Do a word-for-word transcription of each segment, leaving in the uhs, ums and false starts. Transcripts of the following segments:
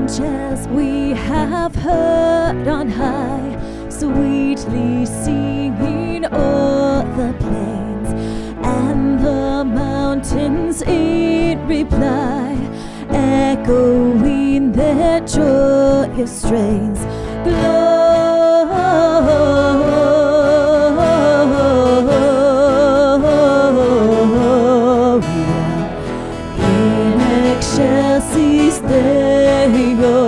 As we have heard on high, sweetly singing o'er the plains, and the mountains in reply, echoing their joyous strains. Gloria in excelsis Deo.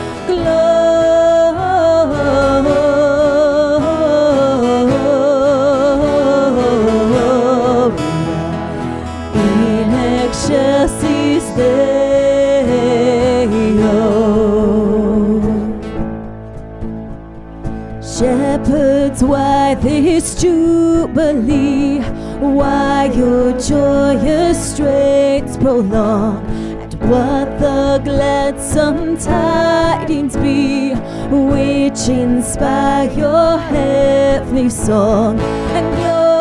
Shepherds, why this jubilee? Why your joyous strains prolong? And what the gladsome tidings be, which inspire your heavenly song and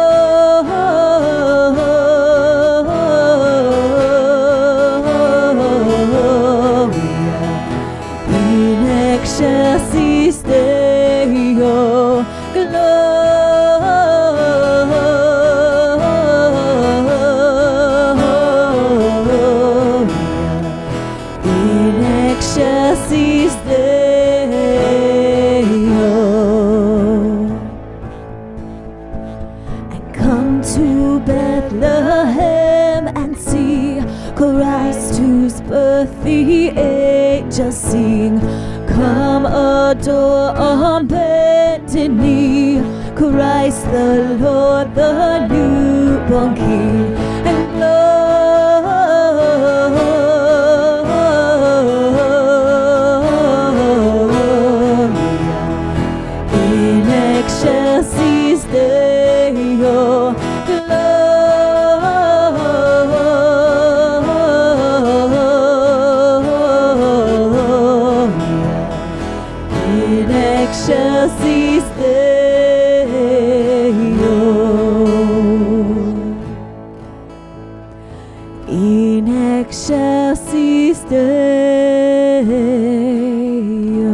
gloria in excelsis Deo. The angels sing, come adore on bended knee, Christ the Lord, the newborn King, and gloria in excelsis Deo. Excelsis Deo. In excelsis Deo.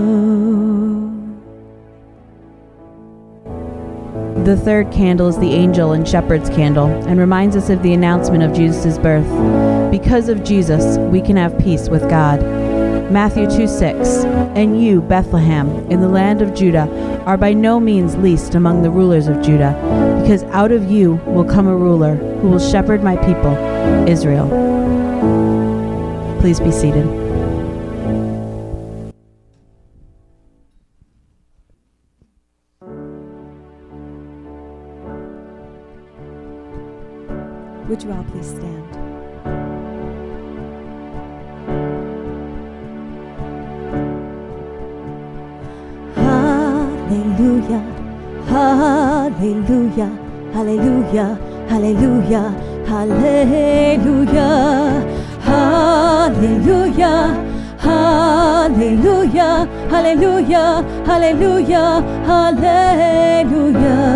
The third candle is the angel and shepherd's candle and reminds us of the announcement of Jesus' birth. Because of Jesus, we can have peace with God. Matthew two six, and you, Bethlehem, in the land of Judah, are by no means least among the rulers of Judah, because out of you will come a ruler who will shepherd my people, Israel. Please be seated. Would you all please stand? Hallelujah, hallelujah, hallelujah, hallelujah, hallelujah, hallelujah, hallelujah, hallelujah, hallelujah, hallelujah.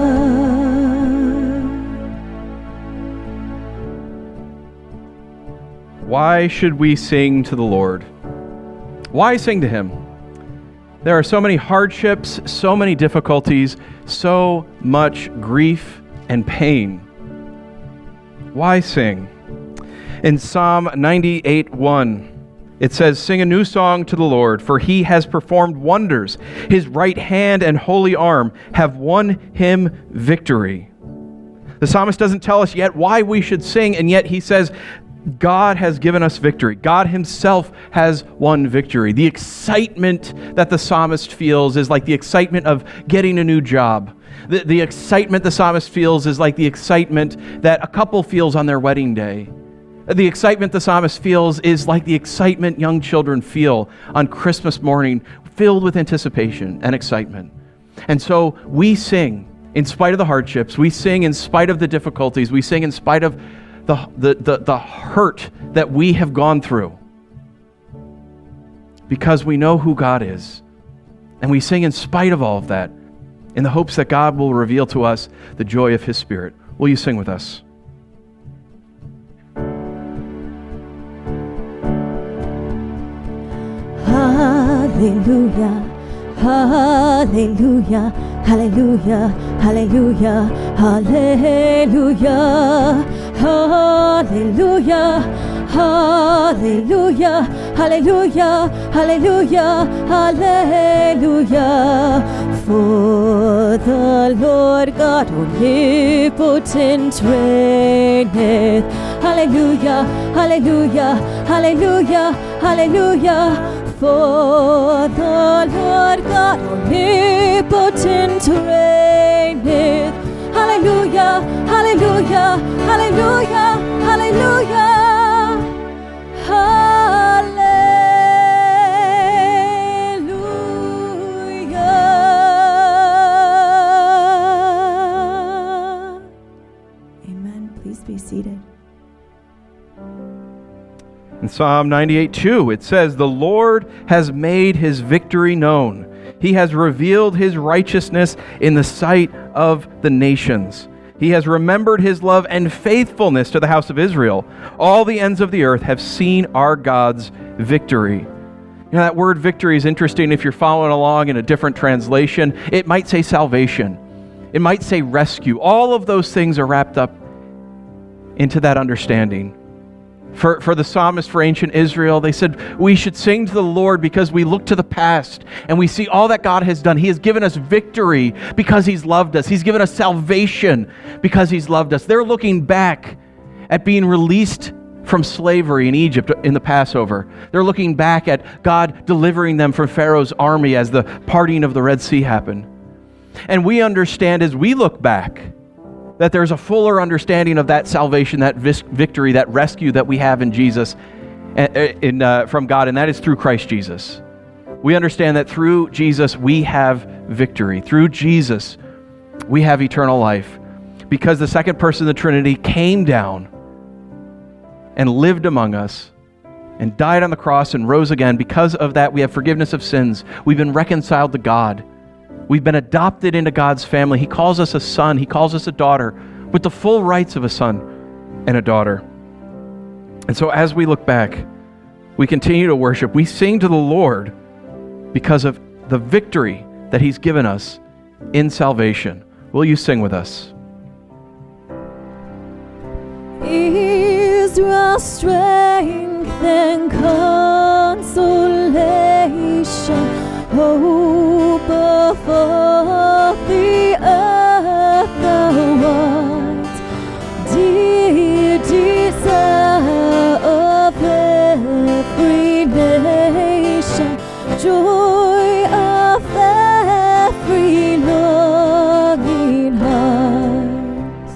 Why should we sing to the Lord? Why sing to Him? There are so many hardships, so many difficulties, so much grief and pain. Why sing? In Psalm ninety-eight one, it says, "Sing a new song to the Lord, for He has performed wonders. His right hand and holy arm have won Him victory." The psalmist doesn't tell us yet why we should sing, and yet he says, God has given us victory. God Himself has won victory. The excitement that the psalmist feels is like the excitement of getting a new job. The, the excitement the psalmist feels is like the excitement that a couple feels on their wedding day. The excitement the psalmist feels is like the excitement young children feel on Christmas morning, filled with anticipation and excitement. And so we sing in spite of the hardships. We sing in spite of the difficulties. We sing in spite of The, the, the, the hurt that we have gone through, because we know who God is. And we sing in spite of all of that, in the hopes that God will reveal to us the joy of His Spirit. Will you sing with us? Hallelujah, hallelujah, hallelujah, hallelujah, hallelujah, hallelujah, hallelujah, hallelujah, hallelujah, hallelujah, hallelujah. For the Lord God omnipotent reigneth. Hallelujah, hallelujah, hallelujah, hallelujah. For the Lord God omnipotent reigneth. Hallelujah, hallelujah, hallelujah, hallelujah. Hallelujah. Amen. Please be seated. In Psalm ninety-eight two, it says, "The Lord has made his victory known. He has revealed his righteousness in the sight of the nations. He has remembered his love and faithfulness to the house of Israel. All the ends of the earth have seen our God's victory." You know, that word victory is interesting. If you're following along in a different translation, it might say salvation. It might say rescue. All of those things are wrapped up into that understanding. For, for the psalmist, for ancient Israel, they said, we should sing to the Lord because we look to the past and we see all that God has done. He has given us victory because he's loved us. He's given us salvation because he's loved us. They're looking back at being released from slavery in Egypt in the Passover. They're looking back at God delivering them from Pharaoh's army as the parting of the Red Sea happened. And we understand as we look back that there's a fuller understanding of that salvation, that victory, that rescue that we have in Jesus, in, uh, from God, and that is through Christ Jesus. We understand that through Jesus we have victory. Through Jesus we have eternal life, because the second person of the Trinity came down and lived among us and died on the cross and rose again. Because of that, we have forgiveness of sins. We've been reconciled to God. We've been adopted into God's family. He calls us a son. He calls us a daughter with the full rights of a son and a daughter. And so as we look back, we continue to worship. We sing to the Lord because of the victory that he's given us in salvation. Will you sing with us? Israel's strength and consolation, hope of all the earth, thou art, dear desire of every nation, joy of every longing heart.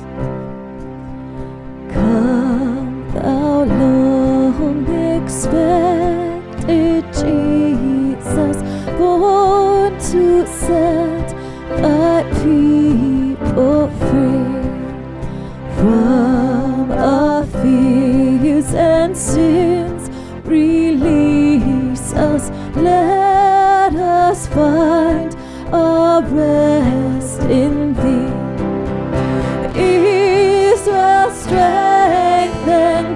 Come, thou long expected Jesus, born to set thy people free from our fears and sins. Release us, let us find our rest in thee. Israel's strength and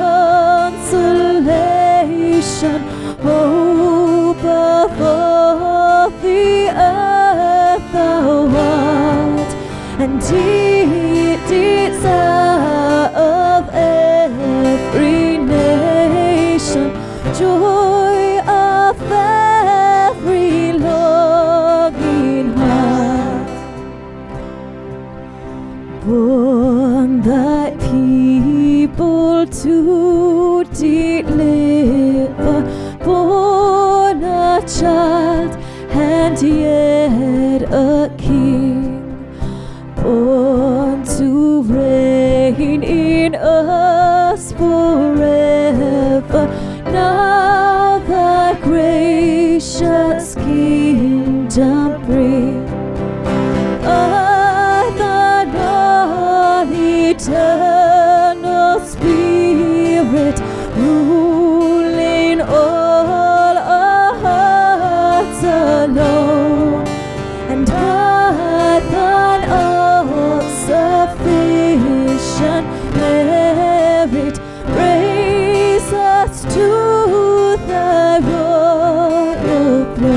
consolation, hope of all the earth, thou art, and deep desire of every nation, joy of every longing heart. Born thy people to deliver, born a child and yet a king, born to reign in us forever. Now thy gracious kingdom bring, earth and all eternal Spirit, ruling all our hearts alone, and by thine all-sufficient merit, raise us to thy royal throne.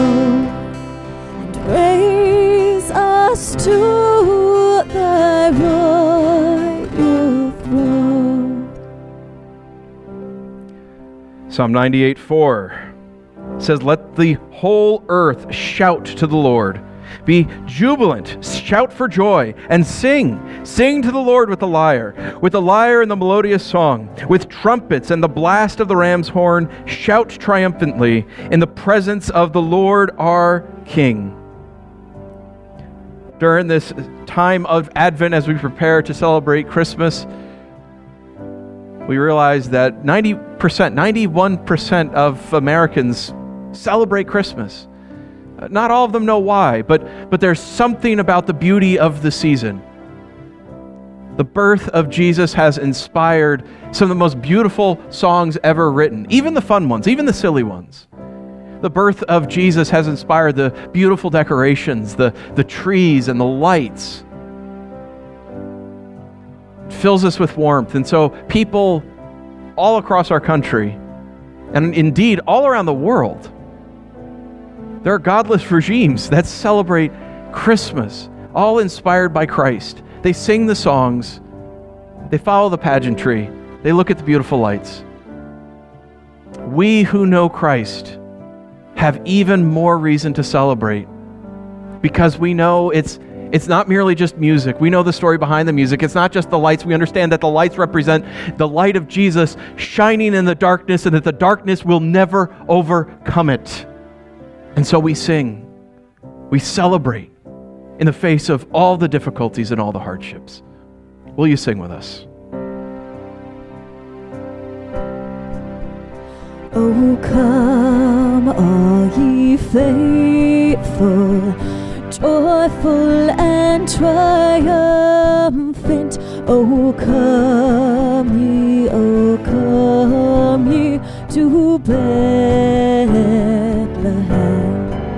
Psalm ninety-eight four says, "Let the whole earth shout to the Lord. Be jubilant, shout for joy, and sing. Sing to the Lord with the lyre, with the lyre and the melodious song, with trumpets and the blast of the ram's horn. Shout triumphantly in the presence of the Lord our King." During this time of Advent, as we prepare to celebrate Christmas, we realize that ninety percent, ninety-one percent of Americans celebrate Christmas. Not all of them know why, but, but there's something about the beauty of the season. The birth of Jesus has inspired some of the most beautiful songs ever written, even the fun ones, even the silly ones. The birth of Jesus has inspired the beautiful decorations, the, the trees and the lights. It fills us with warmth. And so people all across our country, and indeed all around the world, there are godless regimes that celebrate Christmas, all inspired by Christ. They sing the songs, they follow the pageantry, they look at the beautiful lights. We who know Christ have even more reason to celebrate, because we know it's it's not merely just music. We know the story behind the music. It's not just the lights. We understand that the lights represent the light of Jesus shining in the darkness, and that the darkness will never overcome it. And so we sing, we celebrate in the face of all the difficulties and all the hardships. Will you sing with us? Oh, come, all ye faithful, joyful and triumphant. Oh, come ye, oh, come ye to Bethlehem.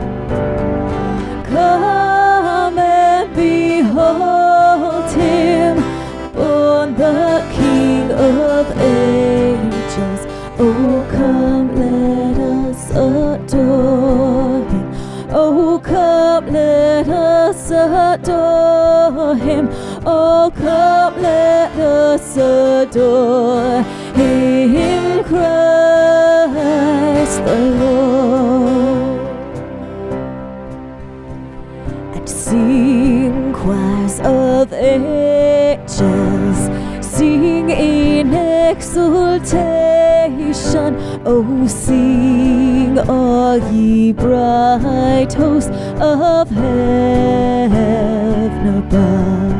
Come and behold him, born the King of ages. Oh, come, let us adore him. Oh, come, let us adore him. Oh, come, let us adore him, Christ the Lord. And sing choirs of angels, sing in exultation. Oh, sing, all ye bright hosts of heaven above.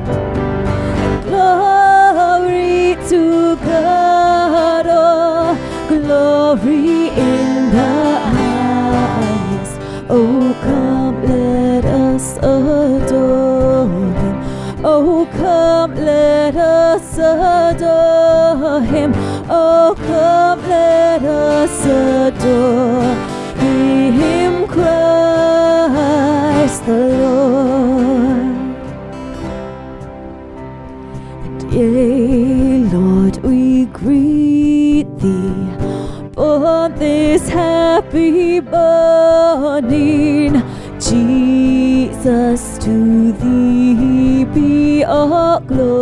Glory to God, oh, glory in the highest. Oh, come, let us adore him. Oh, come, let us adore him. Oh, come, let us adore him, Christ the Lord. And yea, Lord, we greet thee on this happy morning. Jesus, to thee be all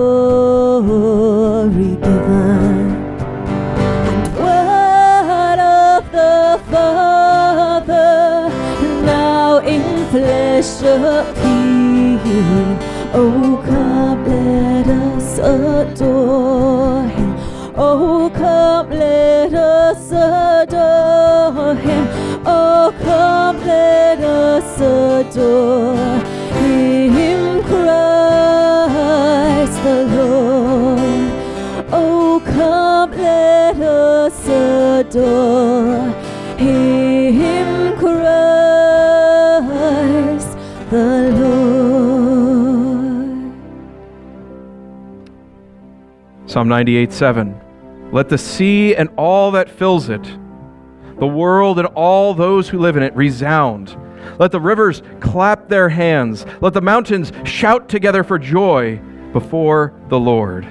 glory given. And word of the Father, now in flesh appearing. Oh, come, let us adore him. Oh, come, let us adore him. Oh, come, let us adore him, Christ the Lord. Oh, come, let us adore him, Christ the Lord. Psalm ninety-eight seven. Let the sea and all that fills it, the world and all those who live in it, resound. Let the rivers clap their hands. Let the mountains shout together for joy before the Lord.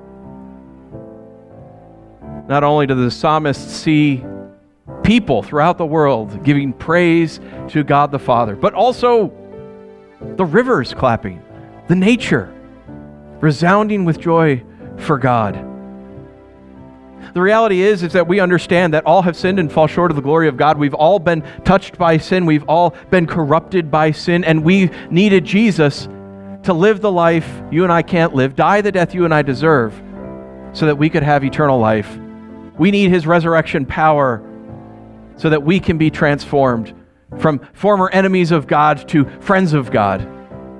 Not only does the psalmist see people throughout the world giving praise to God the Father, but also the rivers clapping, the nature resounding with joy for God. The reality is, is that we understand that all have sinned and fall short of the glory of God. We've all been touched by sin. We've all been corrupted by sin, and we needed Jesus to live the life you and I can't live, die the death you and I deserve, so that we could have eternal life. We need his resurrection power so that we can be transformed from former enemies of God to friends of God,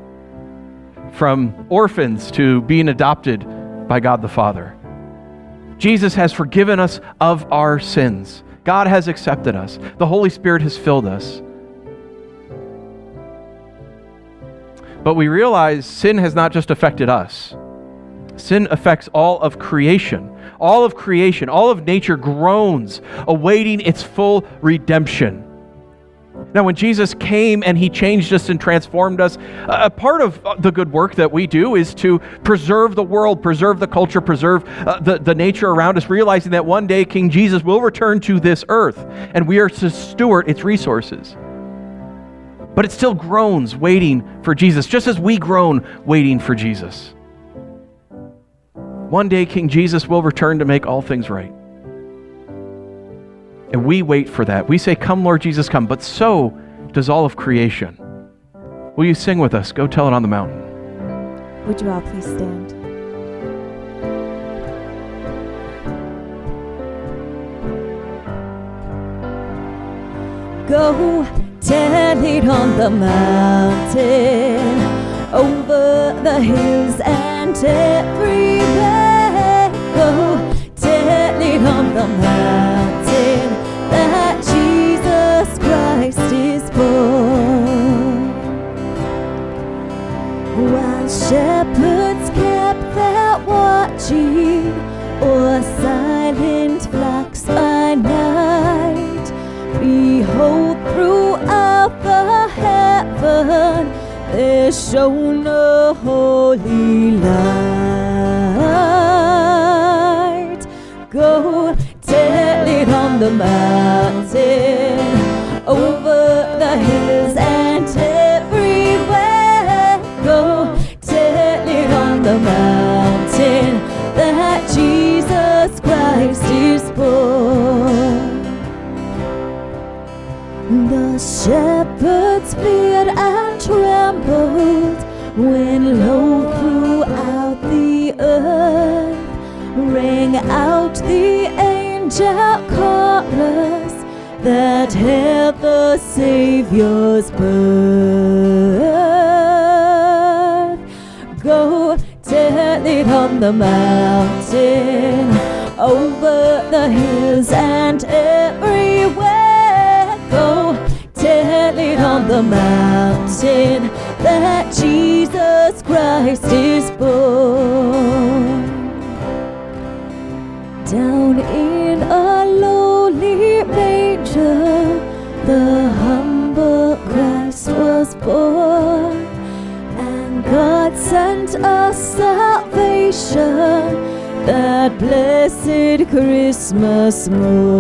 from orphans to being adopted by God the Father. Jesus has forgiven us of our sins. God has accepted us. The Holy Spirit has filled us. But we realize sin has not just affected us. Sin affects all of creation. All of creation, all of nature groans, awaiting its full redemption. Now, when Jesus came and he changed us and transformed us, a part of the good work that we do is to preserve the world, preserve the culture, preserve uh, the, the nature around us, realizing that one day King Jesus will return to this earth, and we are to steward its resources. But it still groans, waiting for Jesus, just as we groan, waiting for Jesus. One day King Jesus will return to make all things right. And we wait for that. We say, "Come, Lord Jesus, come." But so does all of creation. Will you sing with us? Go tell it on the mountain. Would you all please stand? Go tell it on the mountain, over the hills and everywhere. Go tell it on the mountain that Jesus Christ is born. While shepherds kept their watching o'er silent flocks by night, behold, throughout the heaven there shone a holy light. Go tell it on the mountain, over the hills and everywhere. Go tell it on the mountain that Jesus Christ is born. The shepherds feared and trembled when lo, throughout the earth rang out the angel chorus that hailed the Savior's birth. Go tell it on the mountain, over the hills and everywhere. Go tell it on the mountain that Jesus Christ is born. Down in a lowly manger, the humble Christ was born, and God sent us salvation that blessed Christmas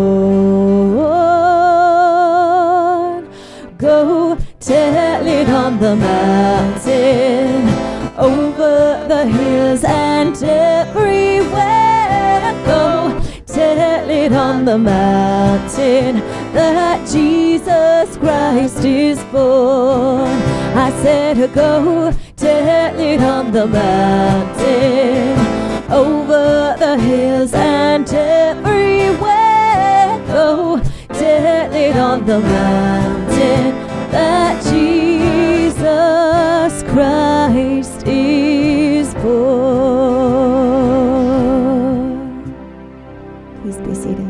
morn. Go tell it on the mountain, over the hills and everywhere. Go tell it on the mountain that Jesus Christ is born. I said, go tell it on the mountain, over the hills and everywhere. Go tell it on the mountain that Jesus Christ is born. Please be seated.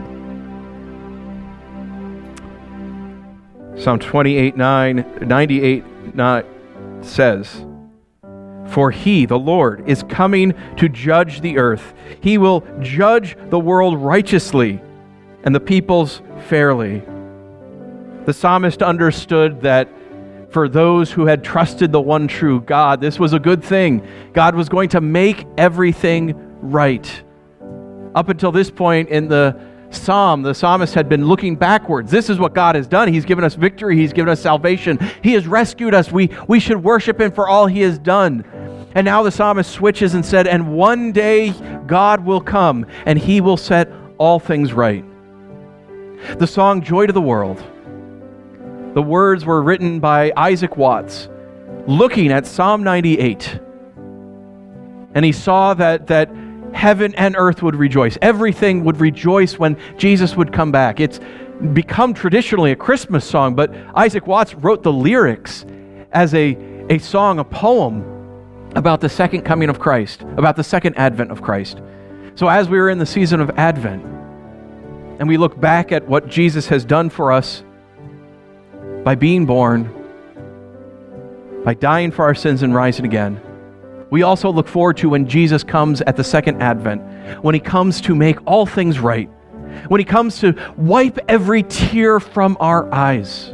Psalm twenty-eight nine, ninety-eight nine says, "For he, the Lord, is coming to judge the earth. He will judge the world righteously and the peoples fairly." The psalmist understood that for those who had trusted the one true God, this was a good thing. God was going to make everything right. Up until this point in the psalm, the psalmist had been looking backwards. This is what God has done. He's given us victory. He's given us salvation. He has rescued us. We, we should worship him for all he has done. And now the psalmist switches and said, and one day God will come and he will set all things right. The song Joy to the World, the words were written by Isaac Watts, looking at Psalm ninety-eight. And he saw that, that heaven and earth would rejoice. Everything would rejoice when Jesus would come back. It's become traditionally a Christmas song, but Isaac Watts wrote the lyrics as a, a song, a poem about the second coming of Christ, about the second advent of Christ. So as we are in the season of Advent, and we look back at what Jesus has done for us by being born, by dying for our sins and rising again, we also look forward to when Jesus comes at the second advent, when he comes to make all things right, when he comes to wipe every tear from our eyes.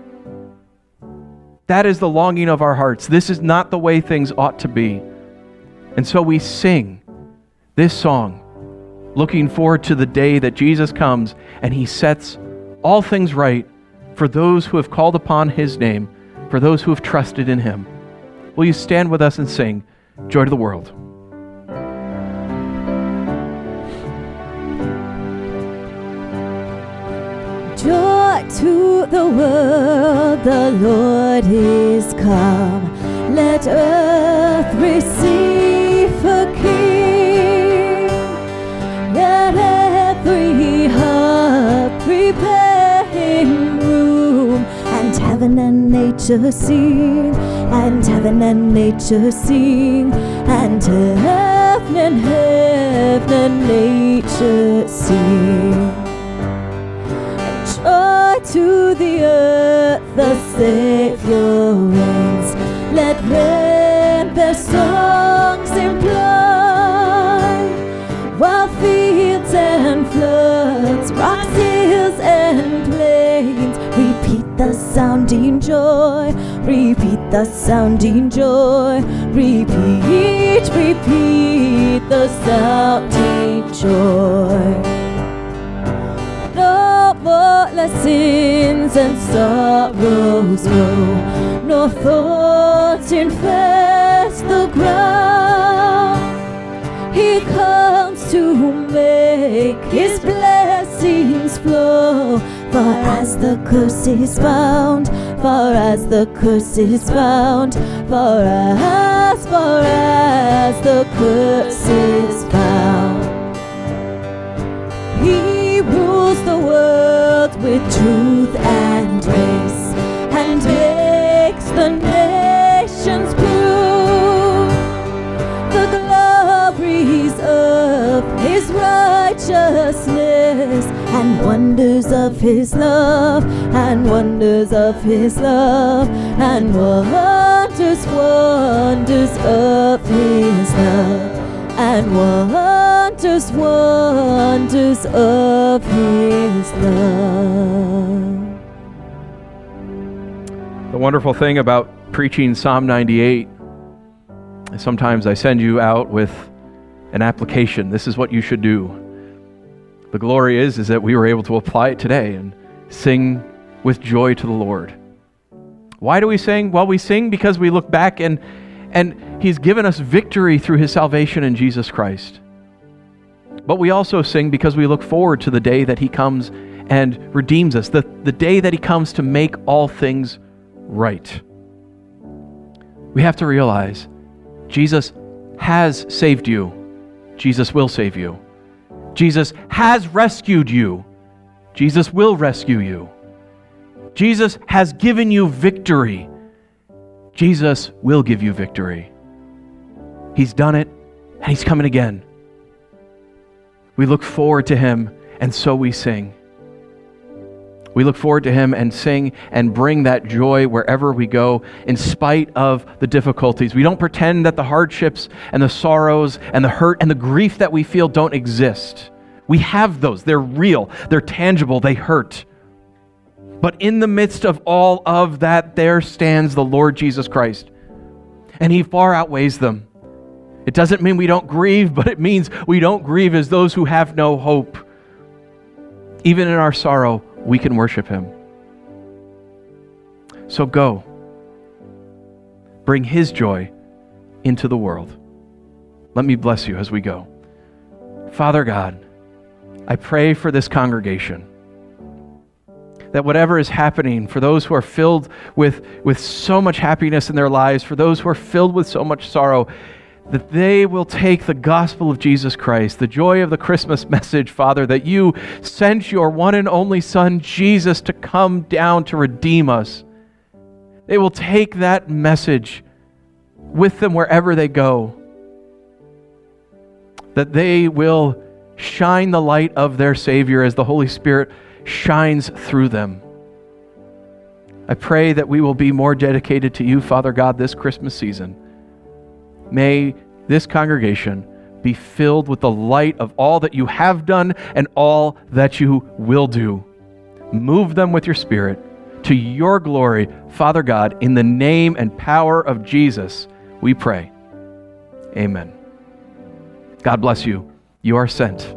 That is the longing of our hearts. This is not the way things ought to be. And so we sing this song, looking forward to the day that Jesus comes and he sets all things right for those who have called upon his name, for those who have trusted in him. Will you stand with us and sing Joy to the World? Joy to the world, the Lord is come. Let earth receive a King. Let every heart prepare him room, and heaven and nature sing, and heaven and nature sing, and heaven and heaven and nature sing. Joy to the earth, the Savior reigns. Let men their songs employ, while fields and floods, rocks, hills and plains repeat the sounding joy, repeat the sounding joy, repeat, repeat the sounding joy. No more lessons and sorrows grow, nor thoughts infest the ground. He comes to make his blessings flow, for as the curse is found, for as the curse is found, for as, for as the curse is found. He rules the world with truth and grace, and makes the nations prove the glories of his righteousness, and wonders of his love, and wonders of his love, and wonders, wonders of his love, and wonders, wonders of his love. The wonderful thing about preaching Psalm ninety-eight is sometimes I send you out with an application. This is what you should do. The glory is, is that we were able to apply it today and sing with joy to the Lord. Why do we sing? Well, we sing because we look back and and he's given us victory through his salvation in Jesus Christ. But we also sing because we look forward to the day that he comes and redeems us, the, the day that he comes to make all things right. We have to realize Jesus has saved you. Jesus will save you. Jesus has rescued you. Jesus will rescue you. Jesus has given you victory. Jesus will give you victory. He's done it, and he's coming again. We look forward to him, and so we sing. We look forward to him and sing and bring that joy wherever we go, in spite of the difficulties. We don't pretend that the hardships and the sorrows and the hurt and the grief that we feel don't exist. We have those. They're real. They're tangible. They hurt. But in the midst of all of that, there stands the Lord Jesus Christ, and he far outweighs them. It doesn't mean we don't grieve, but it means we don't grieve as those who have no hope. Even in our sorrow, we can worship him. So go. Bring his joy into the world. Let me bless you as we go. Father God, I pray for this congregation, that whatever is happening, for those who are filled with, with so much happiness in their lives, for those who are filled with so much sorrow, that they will take the gospel of Jesus Christ, the joy of the Christmas message, Father, that you sent your one and only Son, Jesus, to come down to redeem us. They will take that message with them wherever they go, that they will shine the light of their Savior as the Holy Spirit shines through them. I pray that we will be more dedicated to you, Father God, this Christmas season. May this congregation be filled with the light of all that you have done and all that you will do. Move them with your Spirit to your glory, Father God, in the name and power of Jesus, we pray. Amen. God bless you. You are sent.